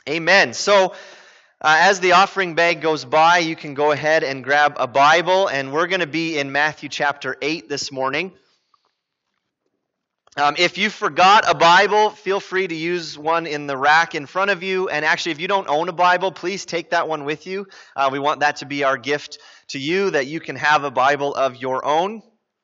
Amen. So, as the offering bag goes by, you can go ahead and grab a Bible, and we're going to be in Matthew chapter 8 this morning. If you forgot a Bible, feel free to use one in the rack in front of you. And actually, if you don't own a Bible, please take that one with you. We want that to be our gift to you, that you can have a Bible of your own.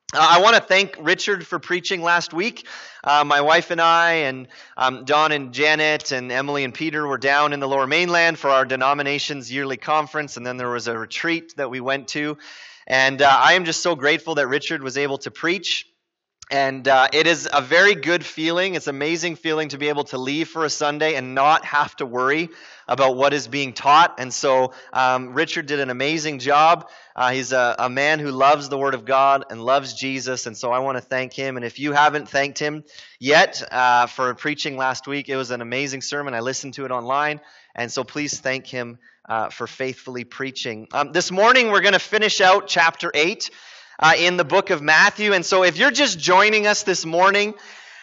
I want to thank Richard for preaching last week. My wife and I and Don and Janet and Emily and Peter were down in the Lower Mainland for our denomination's yearly conference, and then there was a retreat that we went to. And I am just so grateful that Richard was able to preach. And it is a very good feeling. It's an amazing feeling to be able to leave for a Sunday and not have to worry about what is being taught. And so Richard did an amazing job. He's a man who loves the Word of God and loves Jesus. And so I want to thank him. And if you haven't thanked him yet for preaching last week, it was an amazing sermon. I listened to it online. And so please thank him for faithfully preaching. This morning we're going to finish out chapter 8. In the book of Matthew. And so if you're just joining us this morning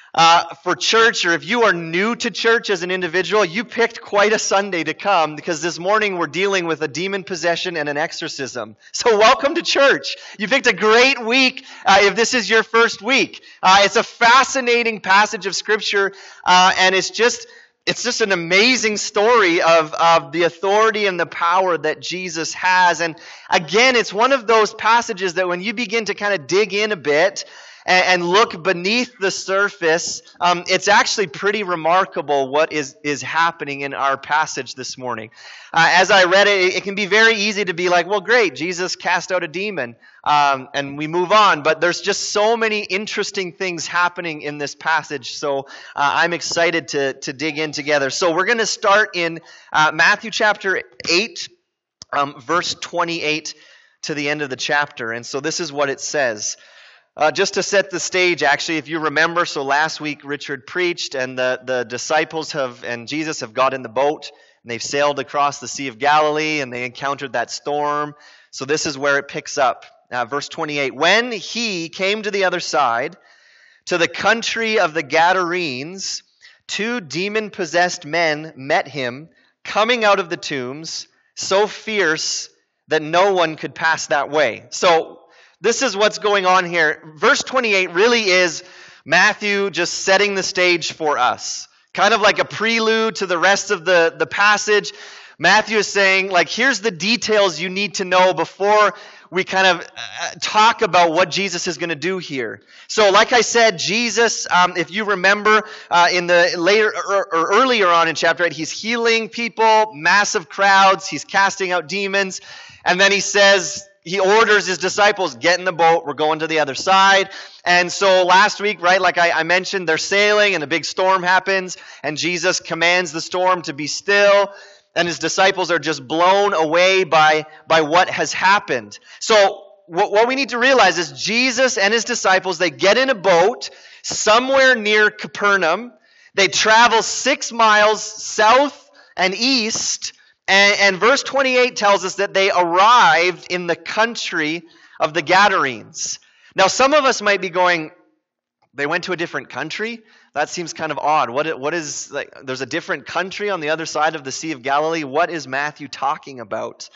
for church, or if you are new to church as an individual, you picked quite a Sunday to come, because this morning we're dealing with a demon possession and an exorcism. So welcome to church. You picked a great week if this is your first week. It's a fascinating passage of Scripture, and it's just an amazing story of the authority and the power that Jesus has. And again, it's one of those passages that when you begin to kind of dig in a bit and look beneath the surface, it's actually pretty remarkable what is happening in our passage this morning. As I read it, it can be very easy to be like, well, great, Jesus cast out a demon, and we move on. But there's just so many interesting things happening in this passage, so I'm excited to dig in together. So we're going to start in Matthew chapter 8, verse 28 to the end of the chapter. And so this is what it says. Just to set the stage, actually, if you remember, so last week Richard preached, and the disciples and Jesus have got in the boat, and they've sailed across the Sea of Galilee, and they encountered that storm. So this is where it picks up. Verse 28, when he came to the other side, to the country of the Gadarenes, 2 demon-possessed men met him, coming out of the tombs, so fierce that no one could pass that way. So this is what's going on here. Verse 28 really is Matthew just setting the stage for us. Kind of like a prelude to the rest of the passage. Matthew is saying, like, here's the details you need to know before we kind of talk about what Jesus is going to do here. So like I said, Jesus, if you remember in the later or earlier on in chapter 8, he's healing people, massive crowds, he's casting out demons, and then he orders his disciples, get in the boat, we're going to the other side. And so last week, right, like I mentioned, they're sailing and a big storm happens, and Jesus commands the storm to be still, and his disciples are just blown away by what has happened. So what we need to realize is Jesus and his disciples, they get in a boat somewhere near Capernaum. They travel 6 miles south and east, and verse 28 tells us that they arrived in the country of the Gadarenes. Now, some of us might be going, they went to a different country? That seems kind of odd. What is, like, there's a different country on the other side of the Sea of Galilee? What is Matthew talking about?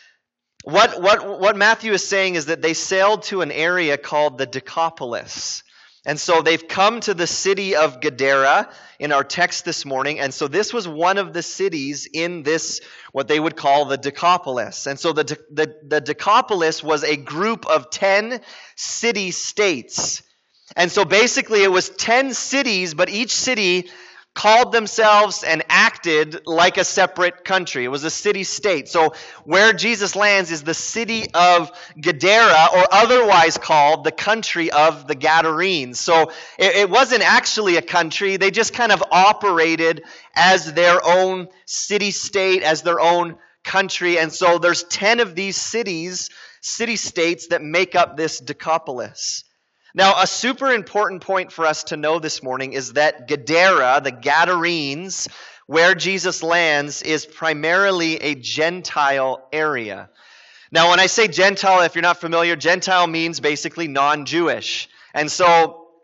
What Matthew is saying is that they sailed to an area called the Decapolis. And so they've come to the city of Gadara in our text this morning. And so this was one of the cities in this, what they would call the Decapolis. And so the Decapolis was a group of 10 city-states. And so basically it was 10 cities, but each city called themselves and acted like a separate country. It was a city-state. So where Jesus lands is the city of Gadara, or otherwise called the country of the Gadarenes. So it wasn't actually a country. They just kind of operated as their own city-state, as their own country. And so there's 10 of these city-states that make up this Decapolis. Now, a super important point for us to know this morning is that Gadara, the Gadarenes, where Jesus lands, is primarily a Gentile area. Now, when I say Gentile, if you're not familiar, Gentile means basically non-Jewish. And so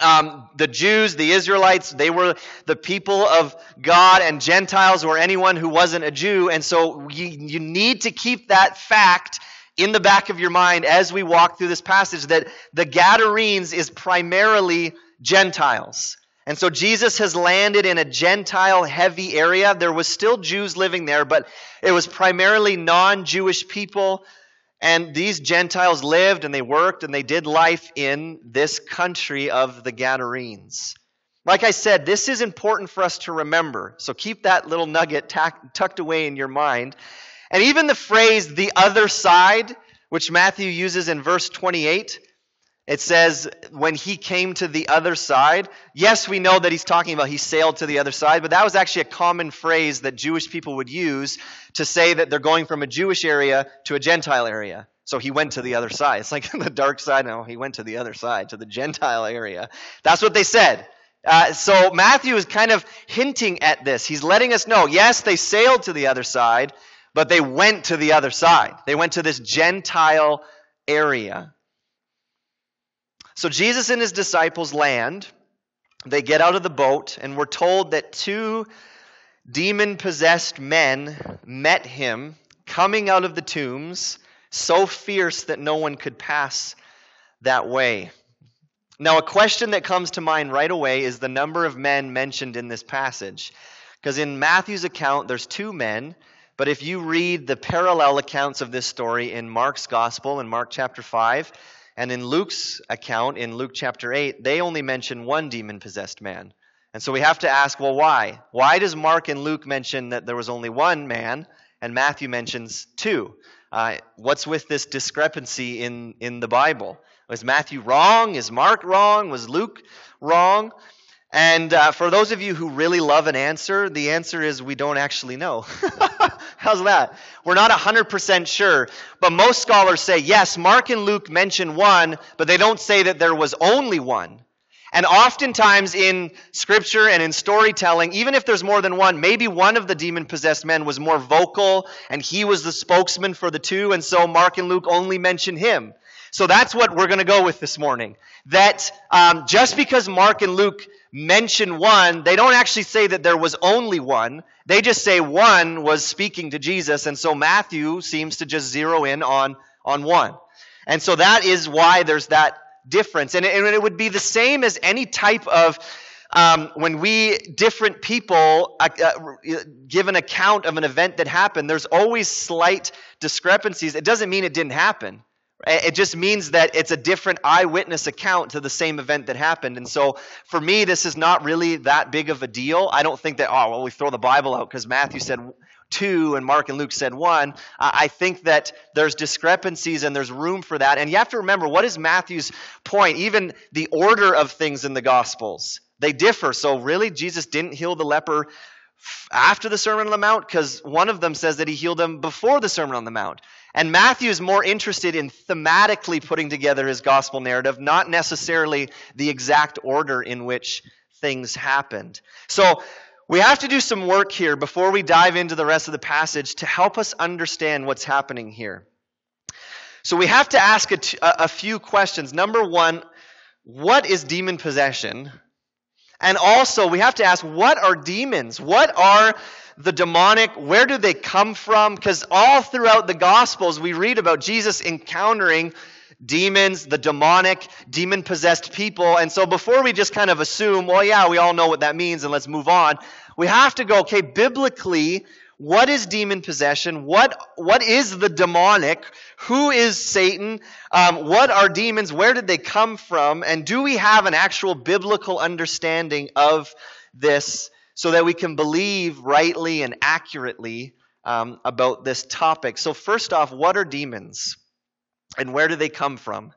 the Jews, the Israelites, they were the people of God, and Gentiles were anyone who wasn't a Jew. And so you need to keep that fact in the back of your mind as we walk through this passage, that the Gadarenes is primarily Gentiles. And so Jesus has landed in a Gentile-heavy area. There was still Jews living there, but it was primarily non-Jewish people. And these Gentiles lived and they worked and they did life in this country of the Gadarenes. Like I said, this is important for us to remember. So keep that little nugget tucked away in your mind. And even the phrase, the other side, which Matthew uses in verse 28, it says, when he came to the other side. Yes, we know that he's talking about he sailed to the other side, but that was actually a common phrase that Jewish people would use to say that they're going from a Jewish area to a Gentile area. So he went to the other side. It's like the dark side. No, he went to the other side, to the Gentile area. That's what they said. So Matthew is kind of hinting at this. He's letting us know, yes, they sailed to the other side, but they went to the other side. They went to this Gentile area. So Jesus and his disciples land. They get out of the boat, and we're told that 2 demon-possessed men met him coming out of the tombs, so fierce that no one could pass that way. Now, a question that comes to mind right away is the number of men mentioned in this passage. Because in Matthew's account, there's 2 men, but if you read the parallel accounts of this story in Mark's Gospel, in Mark chapter 5, and in Luke's account, in Luke chapter 8, they only mention 1 demon-possessed man. And so we have to ask, well, why? Why does Mark and Luke mention that there was only 1 man, and Matthew mentions 2? What's with this discrepancy in the Bible? Was Matthew wrong? Is Mark wrong? Was Luke wrong? And for those of you who really love an answer, the answer is we don't actually know. How's that? We're not 100% sure, but most scholars say, yes, Mark and Luke mention 1, but they don't say that there was only 1. And oftentimes in Scripture and in storytelling, even if there's more than 1, maybe one of the demon-possessed men was more vocal, and he was the spokesman for the 2, and so Mark and Luke only mention him. So that's what we're going to go with this morning. That just because Mark and Luke mention 1, they don't actually say that there was only 1. They just say 1 was speaking to Jesus, and so Matthew seems to just zero in on 1. And so that is why there's that difference. And it would be the same as any type of, when different people give an account of an event that happened, there's always slight discrepancies. It doesn't mean it didn't happen. It just means that it's a different eyewitness account to the same event that happened. And so for me, this is not really that big of a deal. I don't think that, we throw the Bible out because Matthew said 2 and Mark and Luke said 1. I think that there's discrepancies and there's room for that. And you have to remember, what is Matthew's point? Even the order of things in the Gospels, they differ. So really, Jesus didn't heal the leper after the Sermon on the Mount, because one of them says that he healed him before the Sermon on the Mount. And Matthew is more interested in thematically putting together his gospel narrative, not necessarily the exact order in which things happened. So we have to do some work here before we dive into the rest of the passage to help us understand what's happening here. So we have to ask a few questions. Number 1, what is demon possession? And also, we have to ask, what are demons? What are the demonic? Where do they come from? Because all throughout the Gospels, we read about Jesus encountering demons, the demonic, demon-possessed people. And so before we just kind of assume, we all know what that means and let's move on, we have to go, biblically, what is demon possession? What is the demonic? Who is Satan? What are demons? Where did they come from? And do we have an actual biblical understanding of this so that we can believe rightly and accurately about this topic? So first off, what are demons? And where do they come from?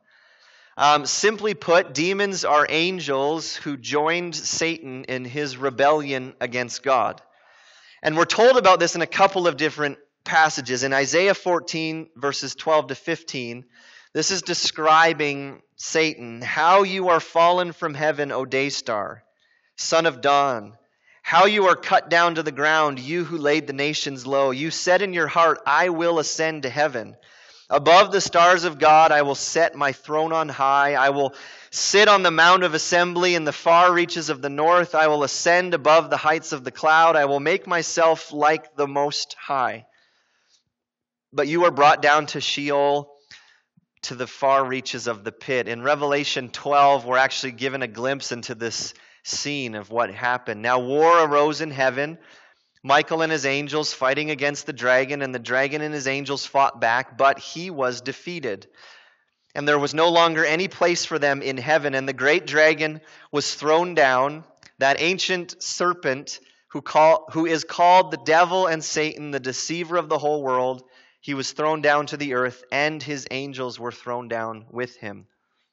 Simply put, demons are angels who joined Satan in his rebellion against God. And we're told about this in a couple of different passages. In Isaiah 14, verses 12 to 15, this is describing Satan. How you are fallen from heaven, O day star, son of dawn. How you are cut down to the ground, you who laid the nations low. You said in your heart, I will ascend to heaven. Above the stars of God, I will set my throne on high. I will sit on the mount of assembly in the far reaches of the north. I will ascend above the heights of the cloud. I will make myself like the Most High. But you are brought down to Sheol, to the far reaches of the pit. In Revelation 12, we're actually given a glimpse into this scene of what happened. Now war arose in heaven. Michael and his angels fighting against the dragon, and the dragon and his angels fought back, but he was defeated. And there was no longer any place for them in heaven, and the great dragon was thrown down, that ancient serpent who is called the devil and Satan, the deceiver of the whole world. He was thrown down to the earth, and his angels were thrown down with him.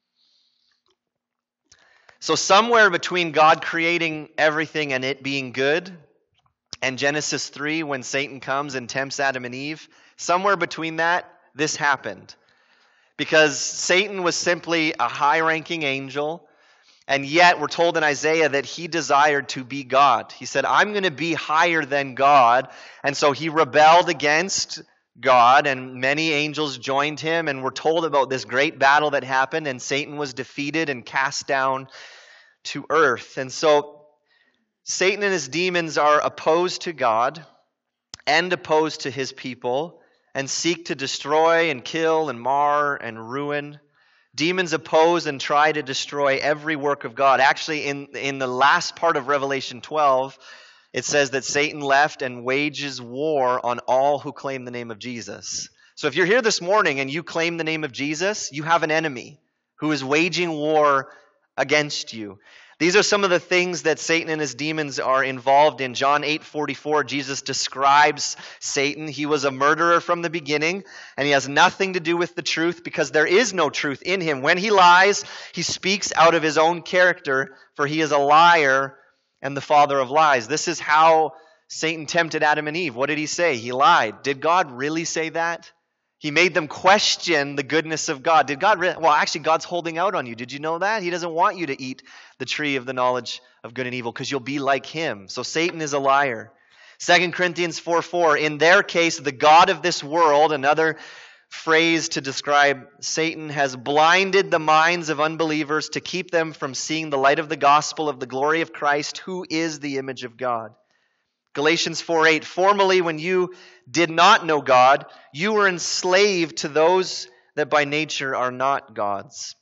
So somewhere between God creating everything and it being good, and Genesis 3, when Satan comes and tempts Adam and Eve, somewhere between that, this happened. Because Satan was simply a high-ranking angel, and yet we're told in Isaiah that he desired to be God. He said, I'm going to be higher than God. And so he rebelled against God, and many angels joined him, and we're told about this great battle that happened, and Satan was defeated and cast down to earth. And so Satan and his demons are opposed to God and opposed to his people and seek to destroy and kill and mar and ruin. Demons oppose and try to destroy every work of God. Actually, in the last part of Revelation 12, it says that Satan left and wages war on all who claim the name of Jesus. So if you're here this morning and you claim the name of Jesus, you have an enemy who is waging war against you. These are some of the things that Satan and his demons are involved in. John 8:44, Jesus describes Satan. He was a murderer from the beginning, and he has nothing to do with the truth because there is no truth in him. When he lies, he speaks out of his own character, for he is a liar and the father of lies. This is how Satan tempted Adam and Eve. What did he say? He lied. Did God really say that? He made them question the goodness of God. Did God really? Well, actually, God's holding out on you. Did you know that? He doesn't want you to eat the tree of the knowledge of good and evil because you'll be like him. So Satan is a liar. 2 Corinthians 4:4, in their case, the God of this world, another phrase to describe Satan, has blinded the minds of unbelievers to keep them from seeing the light of the gospel of the glory of Christ, who is the image of God. Galatians 4:8, formerly when you did not know God, you were enslaved to those that by nature are not God's.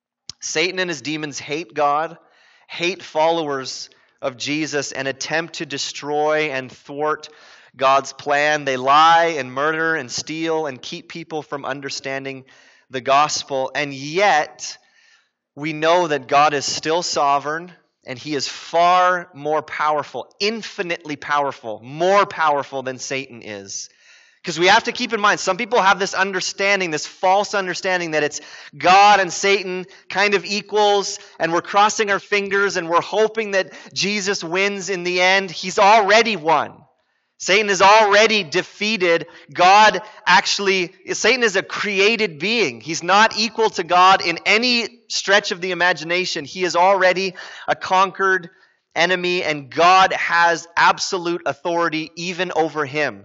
Satan and his demons hate God, hate followers of Jesus, and attempt to destroy and thwart God's plan. They lie and murder and steal and keep people from understanding the gospel. And yet, we know that God is still sovereign, and he is far more powerful, infinitely powerful, more powerful than Satan is. Because we have to keep in mind, some people have this understanding, this false understanding that it's God and Satan kind of equals, and we're crossing our fingers and we're hoping that Jesus wins in the end. He's already won. Satan is already defeated. Satan is a created being. He's not equal to God in any stretch of the imagination. He is already a conquered enemy, and God has absolute authority even over him.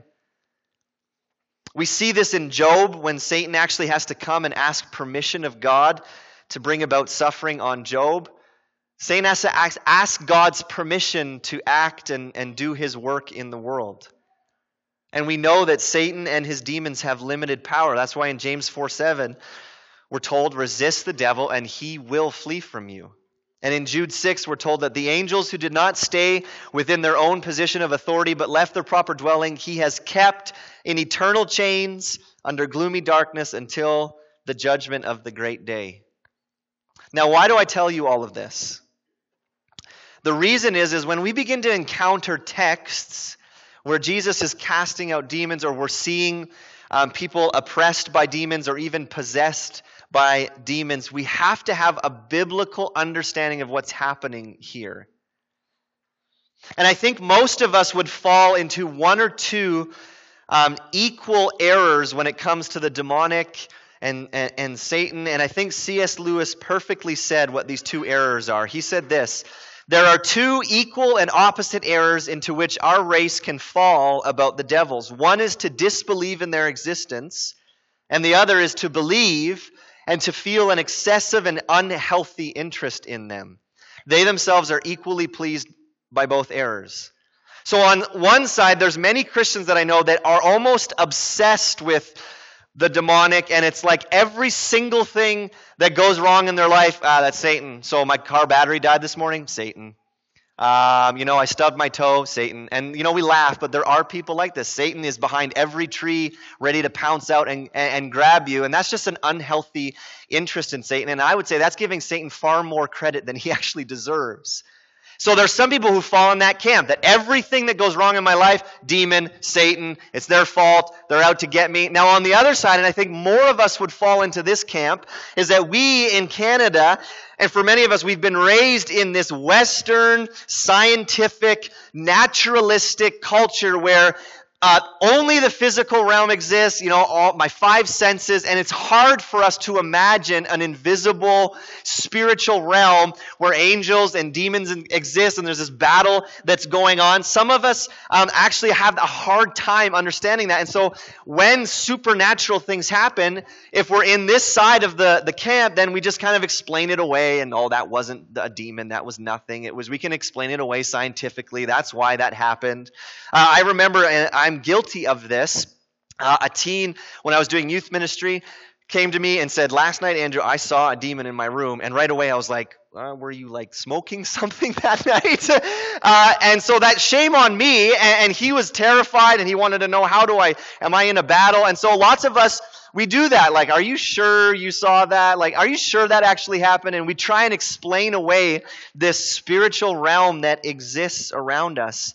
We see this in Job when Satan actually has to come and ask permission of God to bring about suffering on Job. Satan has to ask God's permission to act and do his work in the world. And we know that Satan and his demons have limited power. That's why in James 4:7, we're told, resist the devil and he will flee from you. And in Jude 6, we're told that the angels who did not stay within their own position of authority but left their proper dwelling, he has kept in eternal chains under gloomy darkness until the judgment of the great day. Now, why do I tell you all of this? The reason is when we begin to encounter texts where Jesus is casting out demons, or we're seeing people oppressed by demons or even possessed by demons, we have to have a biblical understanding of what's happening here. And I think most of us would fall into one or two equal errors when it comes to the demonic and Satan. And I think C.S. Lewis perfectly said what these two errors are. He said this: there are two equal and opposite errors into which our race can fall about the devils. One is to disbelieve in their existence, And the other is to believe and to feel an excessive and unhealthy interest in them. They themselves are equally pleased by both errors. So on one side, there's many Christians that I know that are almost obsessed with the demonic, and it's like every single thing that goes wrong in their life, that's Satan. So my car battery died this morning, Satan. I stubbed my toe, Satan. And, we laugh, but there are people like this. Satan is behind every tree, ready to pounce out and grab you. And that's just an unhealthy interest in Satan. And I would say that's giving Satan far more credit than he actually deserves. So there's some people who fall in that camp, that everything that goes wrong in my life, demon, Satan, it's their fault, they're out to get me. Now on the other side, and I think more of us would fall into this camp, is that we in Canada, and for many of us, we've been raised in this Western, scientific, naturalistic culture where only the physical realm exists, all my five senses, and it's hard for us to imagine an invisible spiritual realm where angels and demons exist and there's this battle that's going on. Some of us actually have a hard time understanding that. And so when supernatural things happen, if we're in this side of the camp, then we just kind of explain it away and, that wasn't a demon, that was nothing. We can explain it away scientifically. That's why that happened. I remember, and I'm guilty of this. A teen, when I was doing youth ministry, came to me and said, "Last night, Andrew, I saw a demon in my room." And right away I was like, were you smoking something that night? And so that shame on me, and he was terrified and he wanted to know, am I in a battle? And so lots of us, we do that. Are you sure you saw that? Are you sure that actually happened? And we try and explain away this spiritual realm that exists around us.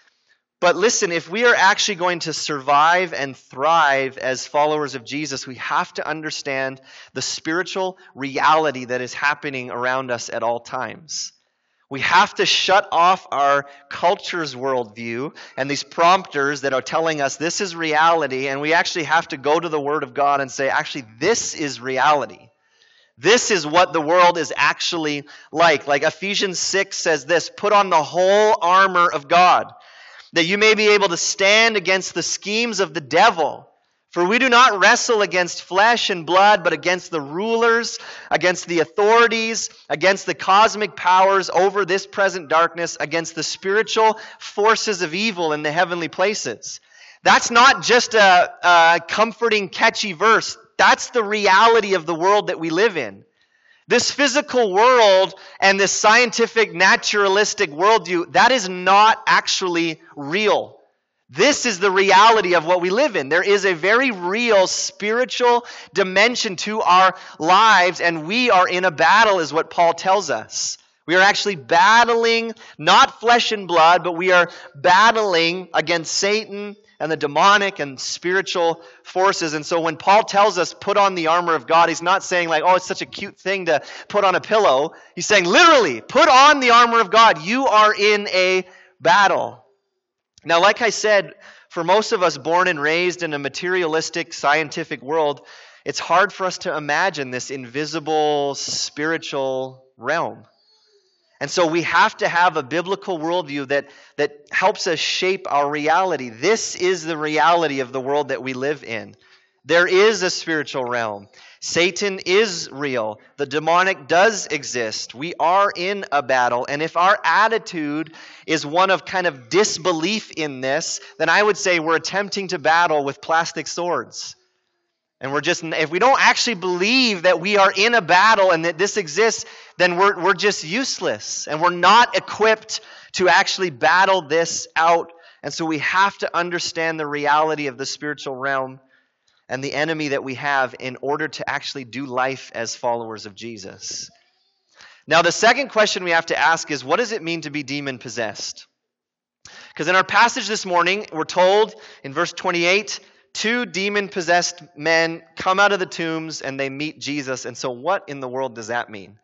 But listen, if we are actually going to survive and thrive as followers of Jesus, we have to understand the spiritual reality that is happening around us at all times. We have to shut off our culture's worldview and these prompters that are telling us this is reality, and we actually have to go to the Word of God and say, actually, this is reality. This is what the world is actually like. Ephesians 6 says this, "Put on the whole armor of God, that you may be able to stand against the schemes of the devil. For we do not wrestle against flesh and blood, but against the rulers, against the authorities, against the cosmic powers over this present darkness, against the spiritual forces of evil in the heavenly places." That's not just a comforting, catchy verse. That's the reality of the world that we live in. This physical world and this scientific, naturalistic worldview, that is not actually real. This is the reality of what we live in. There is a very real spiritual dimension to our lives, and we are in a battle, is what Paul tells us. We are actually battling, not flesh and blood, but we are battling against Satan and the demonic and spiritual forces. And so when Paul tells us put on the armor of God, he's not saying it's such a cute thing to put on a pillow. He's saying literally, put on the armor of God. You are in a battle. Now, like I said, for most of us born and raised in a materialistic, scientific world, it's hard for us to imagine this invisible spiritual realm. And so we have to have a biblical worldview that helps us shape our reality. This is the reality of the world that we live in. There is a spiritual realm. Satan is real. The demonic does exist. We are in a battle. And if our attitude is one of kind of disbelief in this, then I would say we're attempting to battle with plastic swords. And if we don't actually believe that we are in a battle and that this exists, then we're just useless. And we're not equipped to actually battle this out. And so we have to understand the reality of the spiritual realm and the enemy that we have in order to actually do life as followers of Jesus. Now, the second question we have to ask is, what does it mean to be demon-possessed? Because in our passage this morning, we're told in verse 28, 2 demon-possessed men come out of the tombs and they meet Jesus. And so what in the world does that mean?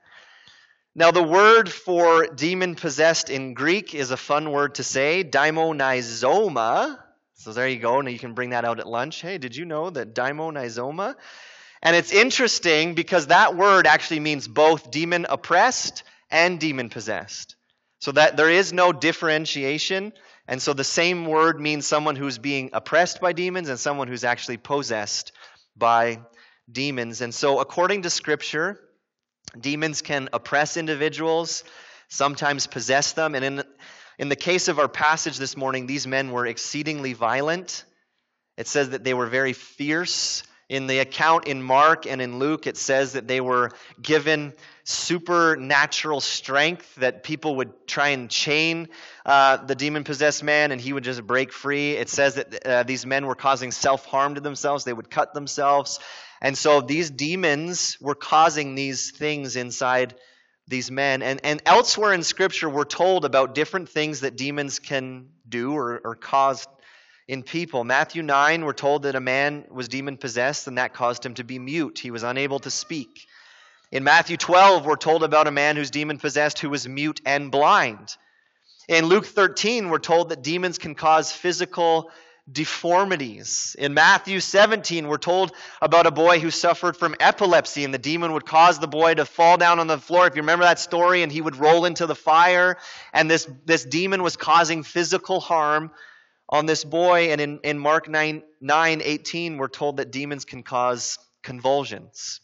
Now, the word for demon-possessed in Greek is a fun word to say, daimonizoma. So there you go. Now you can bring that out at lunch. Hey, did you know that daimonizoma? And it's interesting because that word actually means both demon-oppressed and demon-possessed. So that there is no differentiation. And so the same word means someone who's being oppressed by demons and someone who's actually possessed by demons. And so according to Scripture, demons can oppress individuals, sometimes possess them. And in the case of our passage this morning, these men were exceedingly violent. It says that they were very fierce. In the account in Mark and in Luke, it says that they were given supernatural strength, that people would try and chain the demon-possessed man and he would just break free. It says that these men were causing self-harm to themselves. They would cut themselves. And so these demons were causing these things inside these men. And elsewhere in Scripture, we're told about different things that demons can do or cause in people. Matthew 9, we're told that a man was demon-possessed and that caused him to be mute. He was unable to speak. In Matthew 12, we're told about a man who's demon-possessed who was mute and blind. In Luke 13, we're told that demons can cause physical deformities. In Matthew 17, we're told about a boy who suffered from epilepsy, and the demon would cause the boy to fall down on the floor. If you remember that story, and he would roll into the fire, and this demon was causing physical harm on this boy. And in Mark 9:18, we're told that demons can cause convulsions.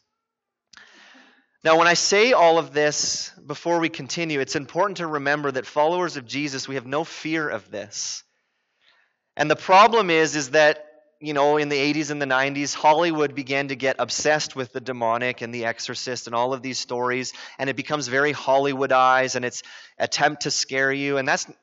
Now, when I say all of this before we continue, it's important to remember that followers of Jesus, we have no fear of this. And the problem is that, in the 80s and the 90s, Hollywood began to get obsessed with the demonic and the exorcist and all of these stories, and it becomes very Hollywoodized, and it's attempt to scare you, and that's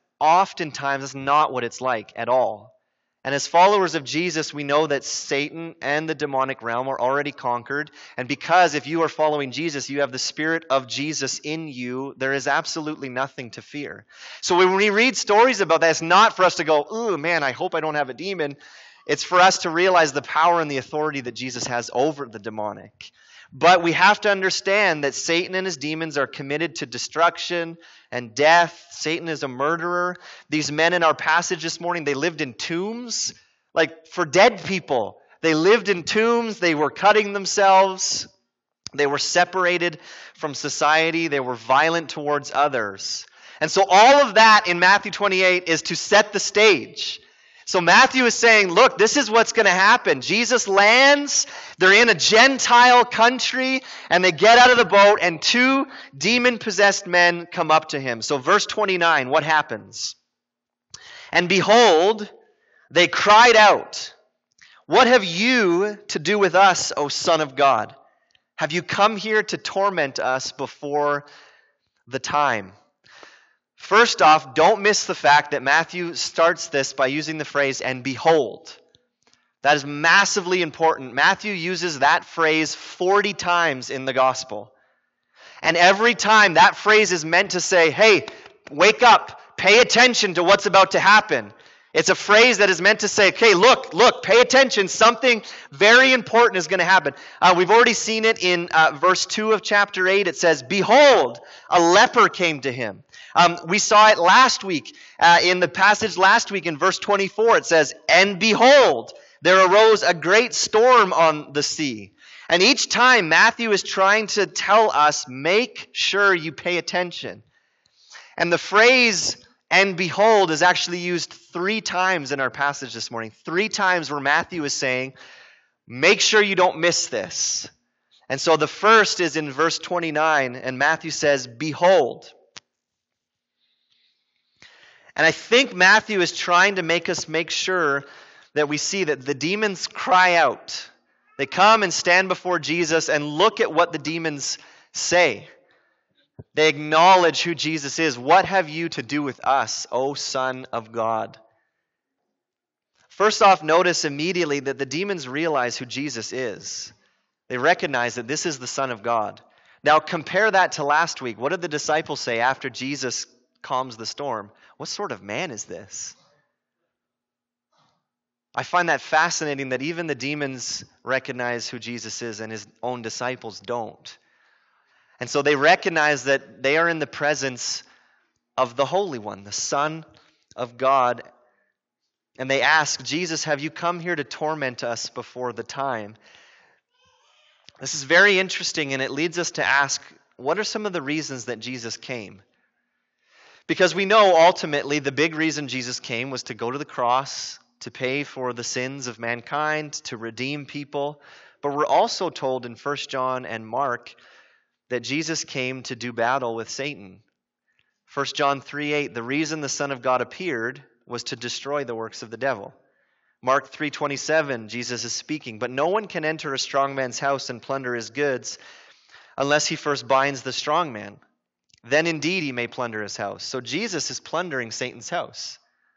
not what it's like at all. And as followers of Jesus, we know that Satan and the demonic realm are already conquered. And because if you are following Jesus, you have the Spirit of Jesus in you, there is absolutely nothing to fear. So when we read stories about that, it's not for us to go, "Ooh, man, I hope I don't have a demon." It's for us to realize the power and the authority that Jesus has over the demonic. But we have to understand that Satan and his demons are committed to destruction and death. Satan is a murderer. These men in our passage this morning, they lived in tombs, like for dead people. They lived in tombs. They were cutting themselves. They were separated from society. They were violent towards others. And so all of that in Matthew 28 is to set the stage. So Matthew is saying, look, this is what's going to happen. Jesus lands, they're in a Gentile country, and they get out of the boat, and two demon-possessed men come up to him. So verse 29, what happens? And behold, they cried out, "What have you to do with us, O Son of God? Have you come here to torment us before the time?" First off, don't miss the fact that Matthew starts this by using the phrase, "and behold." That is massively important. Matthew uses that phrase 40 times in the gospel. And every time that phrase is meant to say, hey, wake up, pay attention to what's about to happen. It's a phrase that is meant to say, okay, look, pay attention. Something very important is going to happen. We've already seen it in verse 2 of chapter 8. It says, "Behold, a leper came to him." We saw it last week. In the passage last week in verse 24, it says, "And behold, there arose a great storm on the sea." And each time Matthew is trying to tell us, make sure you pay attention. And the phrase, "and behold," is actually used 3 times in our passage this morning. 3 times where Matthew is saying, make sure you don't miss this. And so the first is in verse 29, and Matthew says, "Behold." And I think Matthew is trying to make us make sure that we see that the demons cry out. They come and stand before Jesus and look at what the demons say. They acknowledge who Jesus is. "What have you to do with us, O Son of God?" First off, notice immediately that the demons realize who Jesus is. They recognize that this is the Son of God. Now compare that to last week. What did the disciples say after Jesus calms the storm? What sort of man is this? I find that fascinating that even the demons recognize who Jesus is and his own disciples don't. And so they recognize that they are in the presence of the Holy One, the Son of God. And they ask, "Jesus, have you come here to torment us before the time?" This is very interesting, and it leads us to ask, what are some of the reasons that Jesus came? Because we know ultimately the big reason Jesus came was to go to the cross, to pay for the sins of mankind, to redeem people But we're also told in 1 John and Mark that Jesus came to do battle with Satan. 1 John 3:8, the reason the Son of God appeared was to destroy the works of the devil. Mark 3:27, Jesus is speaking, but no one can enter a strong man's house and plunder his goods unless he first binds the strong man. Then indeed he may plunder his house. So Jesus is plundering Satan's house.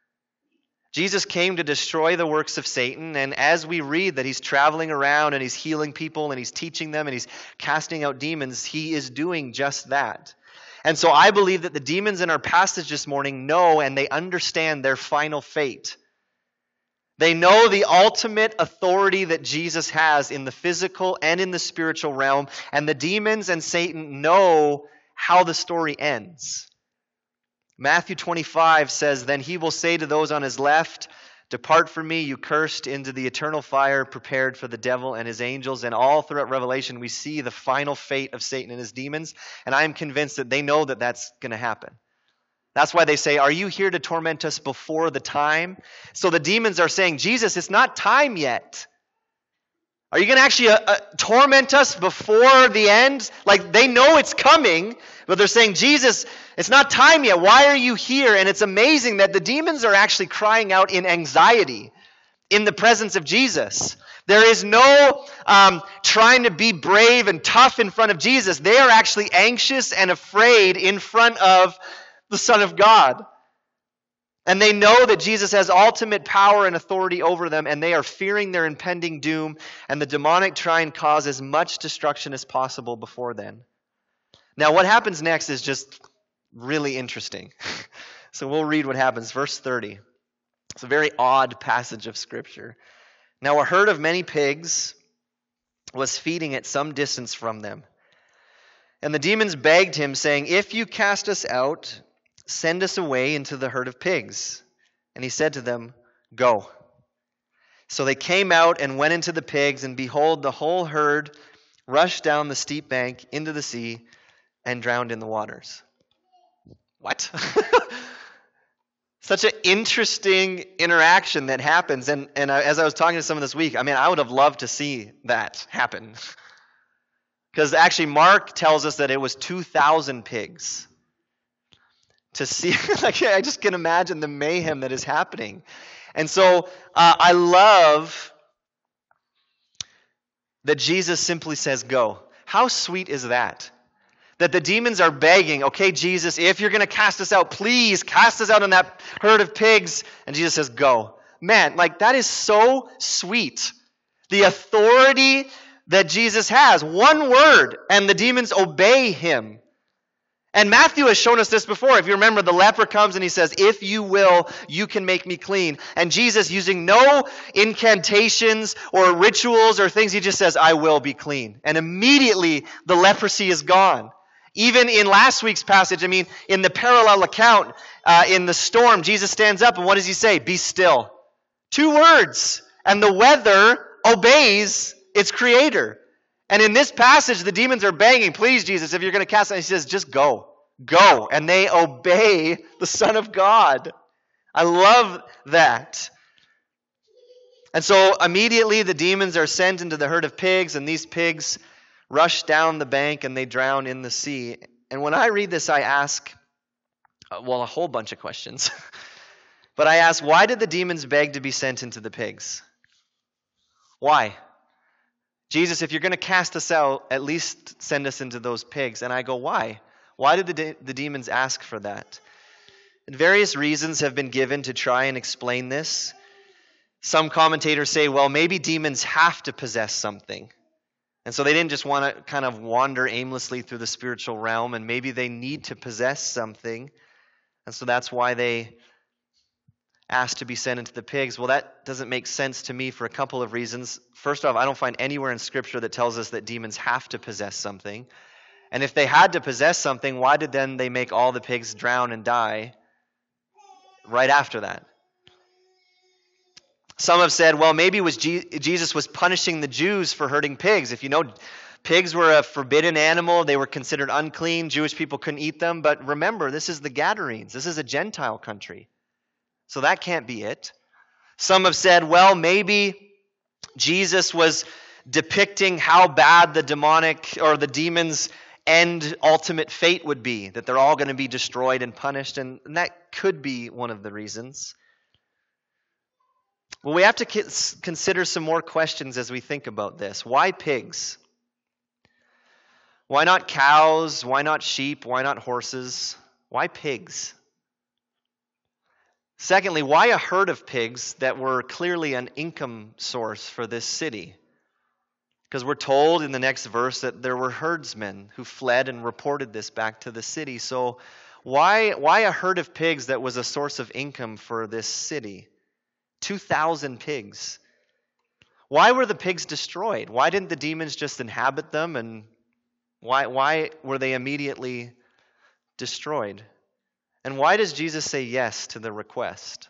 Jesus came to destroy the works of Satan, and as we read that he's traveling around and he's healing people and he's teaching them and he's casting out demons, he is doing just that. And so I believe that the demons in our passage this morning know and they understand their final fate. They know the ultimate authority that Jesus has in the physical and in the spiritual realm, and the demons and Satan know how the story ends. Matthew 25 says, then he will say to those on his left, depart from me, you cursed, into the eternal fire prepared for the devil and his angels. And all throughout Revelation, we see the final fate of Satan and his demons. And I am convinced that they know that that's going to happen. That's why they say, are you here to torment us before the time? So the demons are saying, Jesus, it's not time yet. Are you going to actually torment us before the end? Like, they know it's coming, but they're saying, Jesus, it's not time yet. Why are you here? And it's amazing that the demons are actually crying out in anxiety in the presence of Jesus. There is no trying to be brave and tough in front of Jesus. They are actually anxious and afraid in front of the Son of God. And they know that Jesus has ultimate power and authority over them, and they are fearing their impending doom, and the demonic try and cause as much destruction as possible before then. Now, what happens next is just really interesting. So we'll read what happens. Verse 30. It's a very odd passage of Scripture. Now, a herd of many pigs was feeding at some distance from them. And the demons begged him, saying, if you cast us out, send us away into the herd of pigs. And he said to them, go. So they came out and went into the pigs, and behold, the whole herd rushed down the steep bank into the sea and drowned in the waters. What? Such an interesting interaction that happens. And as I was talking to someone this week, I would have loved to see that happen. Because actually Mark tells us that it was 2,000 pigs. To see, I just can imagine the mayhem that is happening. And so I love that Jesus simply says, go. How sweet is that? That the demons are begging, okay, Jesus, if you're going to cast us out, please cast us out in that herd of pigs. And Jesus says, go. Man, that is so sweet. The authority that Jesus has. One word, and the demons obey him. And Matthew has shown us this before. If you remember, the leper comes and he says, if you will, you can make me clean. And Jesus, using no incantations or rituals or things, he just says, I will be clean. And immediately the leprosy is gone. Even in last week's passage, in the parallel account, in the storm, Jesus stands up and what does he say? Be still. 2 words. And the weather obeys its creator. And in this passage, the demons are begging, please, Jesus, if you're going to cast out, he says, just go. Go. And they obey the Son of God. I love that. And so immediately the demons are sent into the herd of pigs, and these pigs rush down the bank and they drown in the sea. And when I read this, I ask, a whole bunch of questions. But I ask, why did the demons beg to be sent into the pigs? Why? Jesus, if you're going to cast us out, at least send us into those pigs. And I go, why? Why did the demons ask for that? And various reasons have been given to try and explain this. Some commentators say, well, maybe demons have to possess something. And so they didn't just want to kind of wander aimlessly through the spiritual realm, and maybe they need to possess something. And so that's why they asked to be sent into the pigs. Well, that doesn't make sense to me for a couple of reasons. First off, I don't find anywhere in Scripture that tells us that demons have to possess something. And if they had to possess something, why did then they make all the pigs drown and die right after that? Some have said, well, maybe Jesus was punishing the Jews for hurting pigs. If you know, pigs were a forbidden animal. They were considered unclean. Jewish people couldn't eat them. But remember, this is the Gadarenes. This is a Gentile country. So that can't be it. Some have said, well, maybe Jesus was depicting how bad the demonic or the demons' end ultimate fate would be, that they're all going to be destroyed and punished, and that could be one of the reasons. Well, we have to consider some more questions as we think about this. Why pigs? Why not cows? Why not sheep? Why not horses? Why pigs? Secondly, why a herd of pigs that were clearly an income source for this city? Because we're told in the next verse that there were herdsmen who fled and reported this back to the city. So why a herd of pigs that was a source of income for this city? 2,000 pigs. Why were the pigs destroyed? Why didn't the demons just inhabit them, and why were they immediately destroyed? And why does Jesus say yes to the request?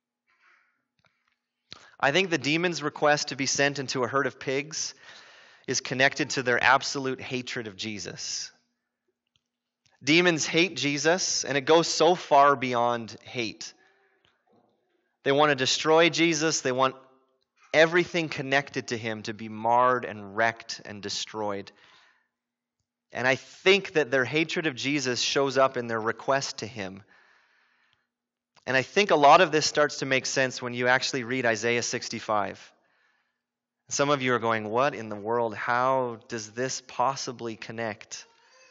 I think the demons' request to be sent into a herd of pigs is connected to their absolute hatred of Jesus. Demons hate Jesus, and it goes so far beyond hate. They want to destroy Jesus. They want everything connected to him to be marred and wrecked and destroyed. And I think that their hatred of Jesus shows up in their request to him. And I think a lot of this starts to make sense when you actually read Isaiah 65. Some of you are going, what in the world? How does this possibly connect?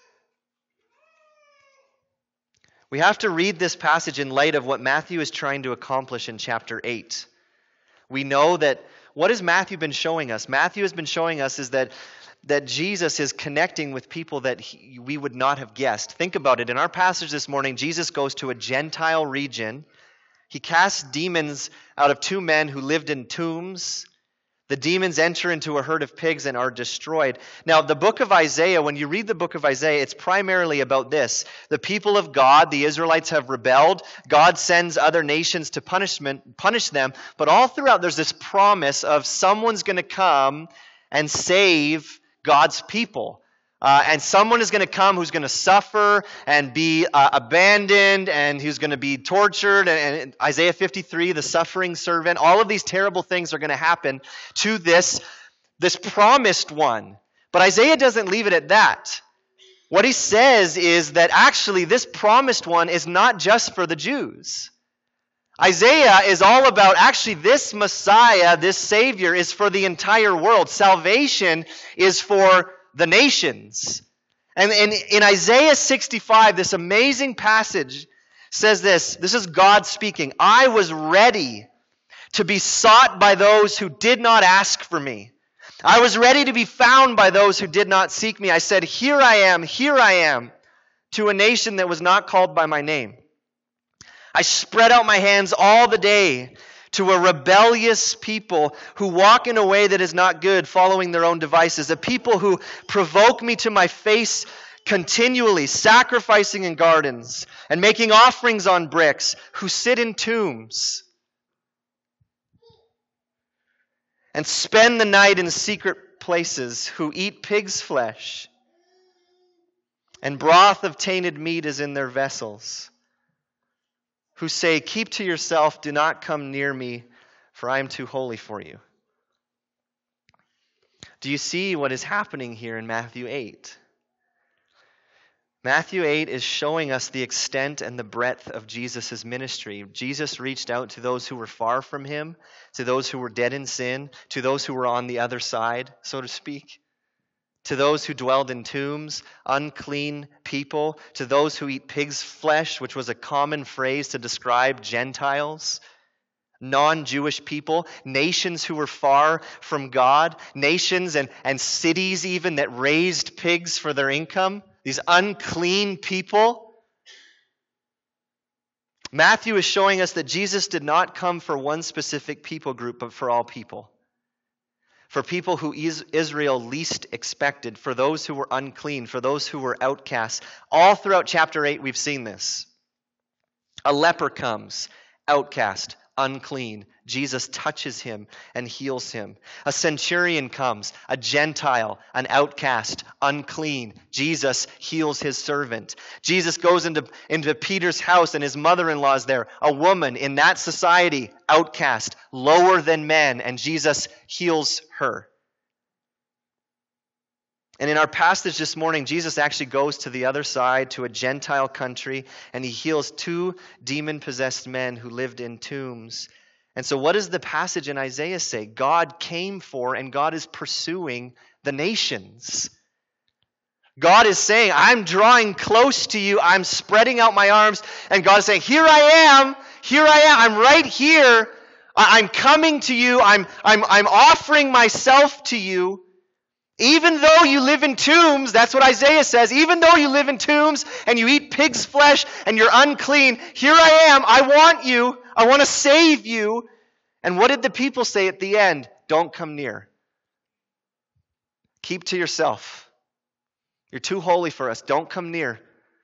We have to read this passage in light of what Matthew is trying to accomplish in chapter 8. We know that, what has Matthew been showing us? Matthew has been showing us is that Jesus is connecting with people that we would not have guessed. Think about it. In our passage this morning, Jesus goes to a Gentile region. He casts demons out of two men who lived in tombs. The demons enter into a herd of pigs and are destroyed. Now, the book of Isaiah, when you read the book of Isaiah, it's primarily about this. The people of God, the Israelites, have rebelled. God sends other nations to punish them. But all throughout, there's this promise of someone's going to come and save God's people. And someone is going to come who's going to suffer and be abandoned, and who's going to be tortured. And Isaiah 53, the suffering servant, all of these terrible things are going to happen to this promised one. But Isaiah doesn't leave it at that. What he says is that actually this promised one is not just for the Jews. Isaiah is all about actually this Messiah, this Savior, is for the entire world. Salvation is for the nations. And in Isaiah 65, this amazing passage says this. This is God speaking. I was ready to be sought by those who did not ask for me. I was ready to be found by those who did not seek me. I said, here I am, to a nation that was not called by my name. I spread out my hands all the day to a rebellious people who walk in a way that is not good, following their own devices, a people who provoke me to my face continually, sacrificing in gardens and making offerings on bricks, who sit in tombs and spend the night in secret places, who eat pig's flesh, and broth of tainted meat is in their vessels, who say, keep to yourself, do not come near me, for I am too holy for you. Do you see what is happening here in Matthew 8? Matthew 8 is showing us the extent and the breadth of Jesus' ministry. Jesus reached out to those who were far from him, to those who were dead in sin, to those who were on the other side, so to speak, to those who dwelled in tombs, unclean people, to those who eat pig's flesh, which was a common phrase to describe Gentiles, non-Jewish people, nations who were far from God, nations and cities even that raised pigs for their income, these unclean people. Matthew is showing us that Jesus did not come for one specific people group, but for all people. For people who Israel least expected, for those who were unclean, for those who were outcasts. All throughout chapter 8, we've seen this. A leper comes, outcast, unclean. Jesus touches him and heals him. A centurion comes, a Gentile, an outcast, unclean. Jesus heals his servant. Jesus goes into Peter's house and his mother-in-law is there, a woman in that society, outcast, lower than men, and Jesus heals her. And in our passage this morning, Jesus actually goes to the other side, to a Gentile country, and he heals 2 demon-possessed men who lived in tombs. And so what does the passage in Isaiah say? God came for and God is pursuing the nations. God is saying, I'm drawing close to you. I'm spreading out my arms. And God is saying, here I am. Here I am. I'm right here. I'm coming to you. I'm offering myself to you. Even though you live in tombs, that's what Isaiah says, even though you live in tombs and you eat pig's flesh and you're unclean, here I am, I want you, I want to save you. And what did the people say at the end? Don't come near. Keep to yourself. You're too holy for us. Don't come near.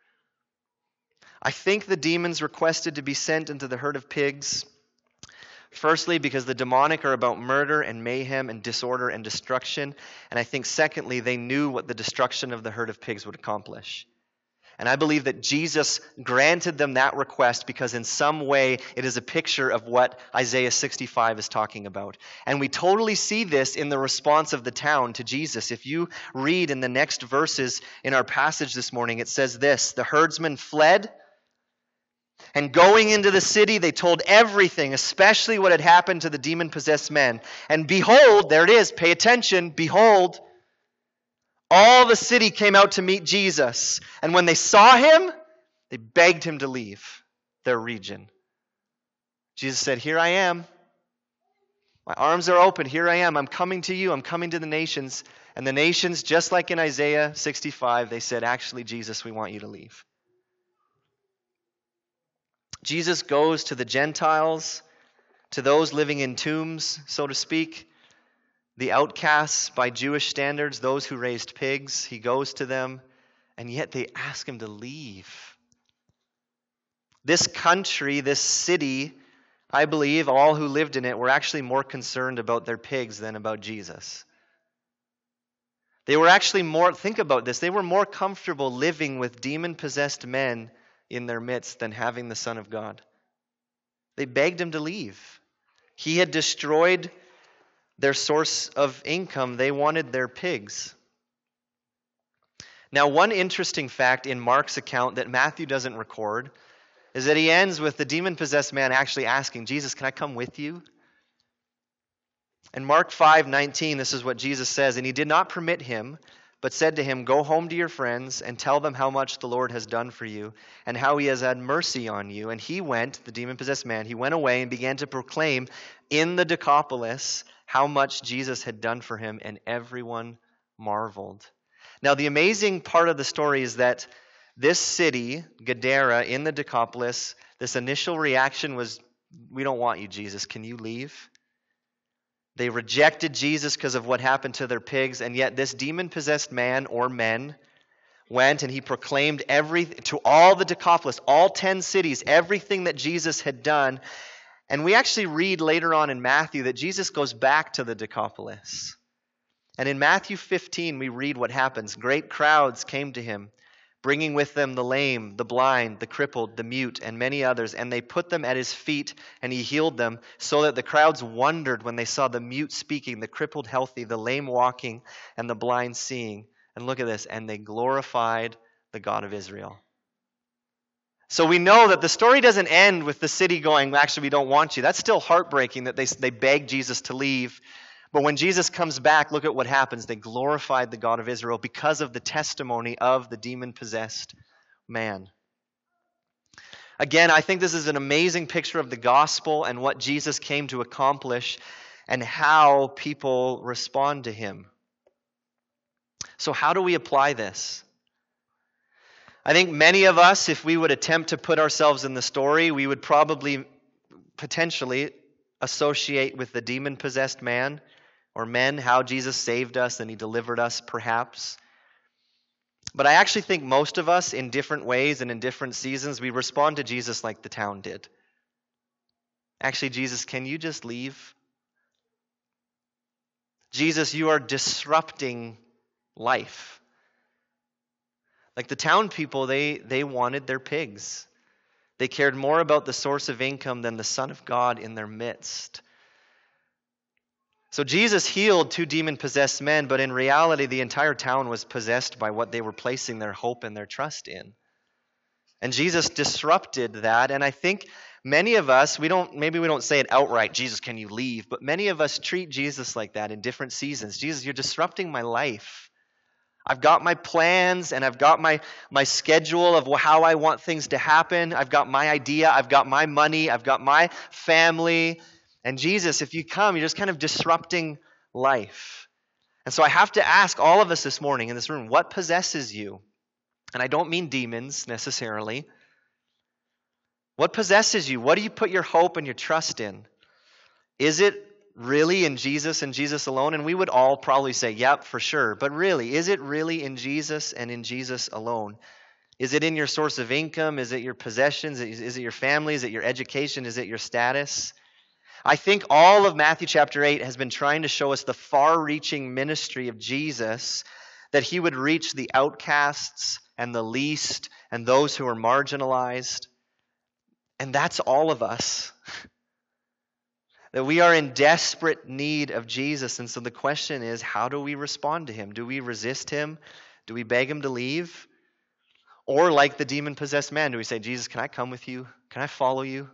I think the demons requested to be sent into the herd of pigs. Firstly, because the demonic are about murder and mayhem and disorder and destruction. And I think secondly, they knew what the destruction of the herd of pigs would accomplish. And I believe that Jesus granted them that request because in some way it is a picture of what Isaiah 65 is talking about. And we totally see this in the response of the town to Jesus. If you read in the next verses in our passage this morning, it says this: the herdsmen fled, and going into the city, they told everything, especially what had happened to the demon-possessed men. And behold, there it is, pay attention, behold, all the city came out to meet Jesus. And when they saw him, they begged him to leave their region. Jesus said, here I am. My arms are open. Here I am. I'm coming to you. I'm coming to the nations. And the nations, just like in Isaiah 65, they said, actually, Jesus, we want you to leave. Jesus goes to the Gentiles, to those living in tombs, so to speak, the outcasts by Jewish standards, those who raised pigs. He goes to them, and yet they ask him to leave. This country, this city, I believe all who lived in it were actually more concerned about their pigs than about Jesus. They were actually more, think about this, they were more comfortable living with demon-possessed men in their midst than having the Son of God. They begged him to leave. He had destroyed their source of income. They wanted their pigs. Now, one interesting fact in Mark's account that Matthew doesn't record is that he ends with the demon-possessed man actually asking, Jesus, can I come with you? In Mark 5:19, this is what Jesus says, and he did not permit him, but said to him, go home to your friends and tell them how much the Lord has done for you and how he has had mercy on you. And he went, the demon-possessed man, he went away and began to proclaim in the Decapolis how much Jesus had done for him, and everyone marveled. Now, the amazing part of the story is that this city, Gadara, in the Decapolis, this initial reaction was, we don't want you, Jesus. Can you leave? They rejected Jesus because of what happened to their pigs, and yet this demon-possessed man or men went and he proclaimed to all the Decapolis, all 10 cities, everything that Jesus had done. And we actually read later on in Matthew that Jesus goes back to the Decapolis. And in Matthew 15, we read what happens. Great crowds came to him, bringing with them the lame, the blind, the crippled, the mute, and many others. And they put them at his feet, and he healed them, so that the crowds wondered when they saw the mute speaking, the crippled healthy, the lame walking, and the blind seeing. And look at this, and they glorified the God of Israel. So we know that the story doesn't end with the city going, actually, we don't want you. That's still heartbreaking that they begged Jesus to leave. But when Jesus comes back, look at what happens. They glorified the God of Israel because of the testimony of the demon-possessed man. Again, I think this is an amazing picture of the gospel and what Jesus came to accomplish and how people respond to him. So how do we apply this? I think many of us, if we would attempt to put ourselves in the story, we would probably potentially associate with the demon-possessed man or men how Jesus saved us and he delivered us, perhaps. But I actually think most of us, in different ways and in different seasons, we respond to Jesus like the town did. Actually, Jesus, can you just leave? Jesus, you are disrupting life. Like the town people, they wanted their pigs. They cared more about the source of income than the Son of God in their midst. So Jesus healed 2 demon-possessed men, but in reality, the entire town was possessed by what they were placing their hope and their trust in. And Jesus disrupted that. And I think many of us, maybe we don't say it outright, Jesus, can you leave? But many of us treat Jesus like that in different seasons. Jesus, you're disrupting my life. I've got my plans and I've got my schedule of how I want things to happen. I've got my idea. I've got my money. I've got my family. And Jesus, if you come, you're just kind of disrupting life. And so I have to ask all of us this morning in this room, what possesses you? And I don't mean demons necessarily. What possesses you? What do you put your hope and your trust in? Is it really in Jesus and Jesus alone? And we would all probably say, yep, for sure. But really, is it really in Jesus and in Jesus alone? Is it in your source of income? Is it your possessions? Is it your family? Is it your education? Is it your status? I think all of Matthew chapter 8 has been trying to show us the far-reaching ministry of Jesus, that he would reach the outcasts and the least and those who are marginalized. And that's all of us. That we are in desperate need of Jesus. And so the question is, how do we respond to him? Do we resist him? Do we beg him to leave? Or like the demon-possessed man, do we say, Jesus, can I come with you? Can I follow you?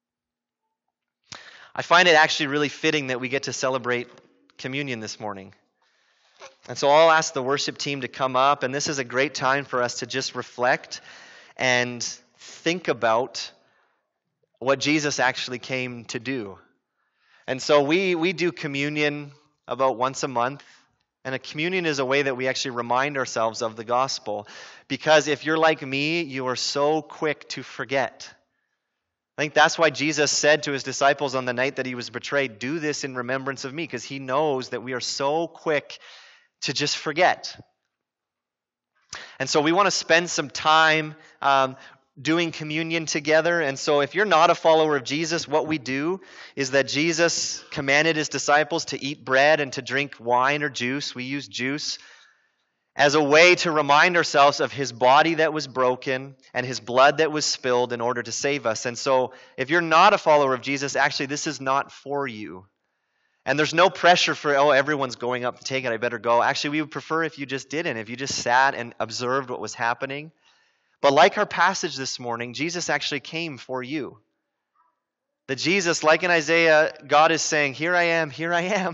I find it actually really fitting that we get to celebrate communion this morning. And so I'll ask the worship team to come up, and this is a great time for us to just reflect and think about what Jesus actually came to do. And so we do communion about once a month, and a communion is a way that we actually remind ourselves of the gospel. Because if you're like me, you are so quick to forget. I think that's why Jesus said to his disciples on the night that he was betrayed, do this in remembrance of me, because he knows that we are so quick to just forget. And so we want to spend some time doing communion together. And so if you're not a follower of Jesus, what we do is that Jesus commanded his disciples to eat bread and to drink wine or juice. We use juice as a way to remind ourselves of his body that was broken and his blood that was spilled in order to save us. And so if you're not a follower of Jesus, actually this is not for you. And there's no pressure for, everyone's going up to take it, I better go. Actually, we would prefer if you just didn't, if you just sat and observed what was happening. But like our passage this morning, Jesus actually came for you. That Jesus, like in Isaiah, God is saying, here I am, here I am.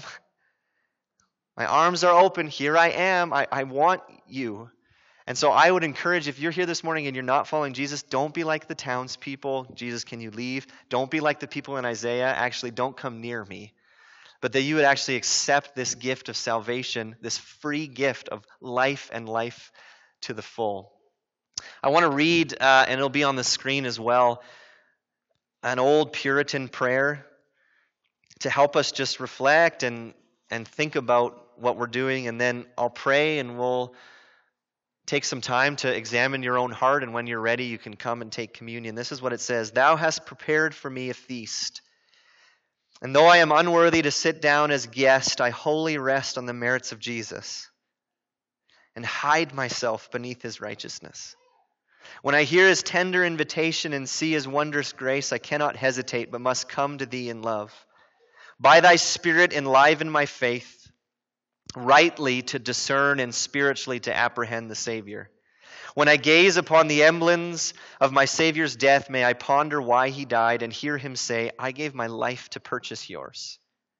My arms are open. Here I am. I want you. And so I would encourage, if you're here this morning and you're not following Jesus, don't be like the townspeople. Jesus, can you leave? Don't be like the people in Isaiah. Actually, don't come near me. But that you would actually accept this gift of salvation, this free gift of life and life to the full. I want to read, and it'll be on the screen as well, an old Puritan prayer to help us just reflect and think about what we're doing, and then I'll pray and we'll take some time to examine your own heart, and when you're ready, you can come and take communion. This is what it says. Thou hast prepared for me a feast, and though I am unworthy to sit down as guest, I wholly rest on the merits of Jesus and hide myself beneath his righteousness. When I hear his tender invitation and see his wondrous grace, I cannot hesitate, but must come to thee in love. By thy Spirit enliven my faith, rightly to discern and spiritually to apprehend the Savior. When I gaze upon the emblems of my Savior's death, may I ponder why he died and hear him say, I gave my life to purchase yours.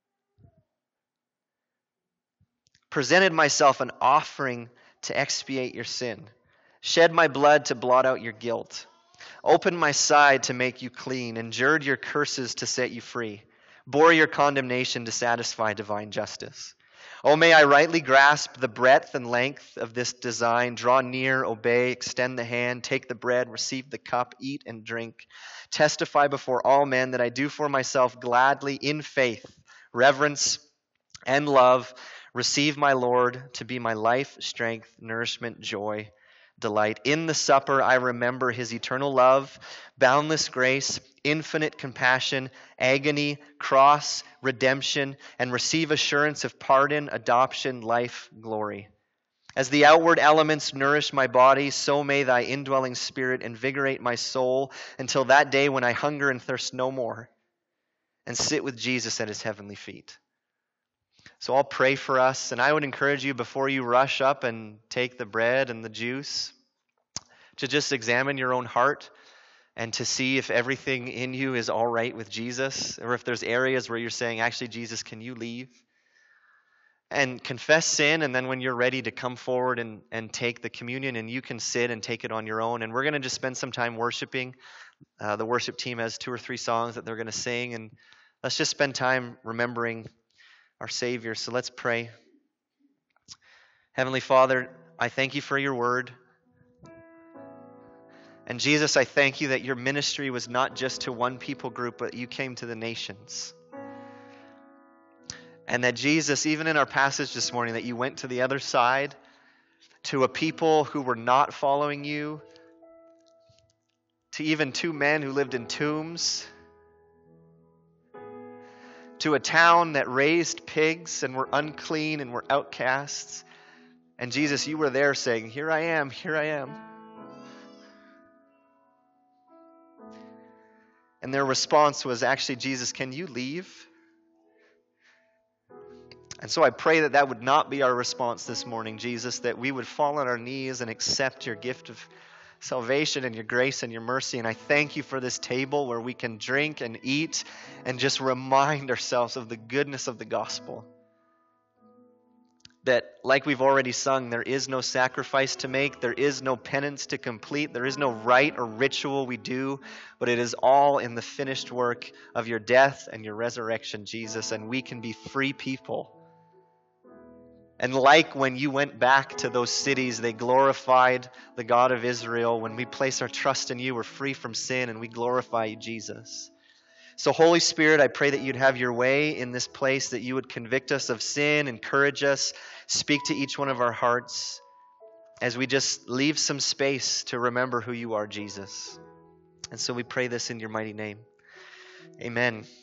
Presented myself an offering to expiate your sin. Shed my blood to blot out your guilt. Opened my side to make you clean. Endured your curses to set you free. Bore your condemnation to satisfy divine justice. Oh, may I rightly grasp the breadth and length of this design. Draw near, obey, extend the hand, take the bread, receive the cup, eat and drink. Testify before all men that I do for myself gladly in faith, reverence, and love. Receive my Lord to be my life, strength, nourishment, joy, delight. In the supper I remember his eternal love, boundless grace, infinite compassion, agony, cross, redemption, and receive assurance of pardon, adoption, life, glory. As the outward elements nourish my body, so may thy indwelling spirit invigorate my soul until that day when I hunger and thirst no more and sit with Jesus at his heavenly feet. So I'll pray for us, and I would encourage you before you rush up and take the bread and the juice to just examine your own heart and to see if everything in you is all right with Jesus, or if there's areas where you're saying, actually, Jesus, can you leave? And confess sin, and then when you're ready to come forward and take the communion, and you can sit and take it on your own. And we're going to just spend some time worshiping. The worship team has 2 or 3 songs that they're going to sing, and let's just spend time remembering our Savior. So let's pray. Heavenly Father, I thank you for your word. And Jesus, I thank you that your ministry was not just to one people group, but you came to the nations. And that Jesus, even in our passage this morning, that you went to the other side, to a people who were not following you, to even 2 men who lived in tombs, to a town that raised pigs and were unclean and were outcasts. And Jesus, you were there saying, here I am, here I am. And their response was, actually, Jesus, can you leave? And so I pray that that would not be our response this morning, Jesus, that we would fall on our knees and accept your gift of salvation and your grace and your mercy. And I thank you for this table where we can drink and eat and just remind ourselves of the goodness of the gospel. That, like we've already sung, there is no sacrifice to make, there is no penance to complete, there is no rite or ritual we do, but it is all in the finished work of your death and your resurrection, Jesus, and we can be free people. And like when you went back to those cities, they glorified the God of Israel. When we place our trust in you, we're free from sin and we glorify you, Jesus. So Holy Spirit, I pray that you'd have your way in this place, that you would convict us of sin, encourage us, speak to each one of our hearts as we just leave some space to remember who you are, Jesus. And so we pray this in your mighty name. Amen.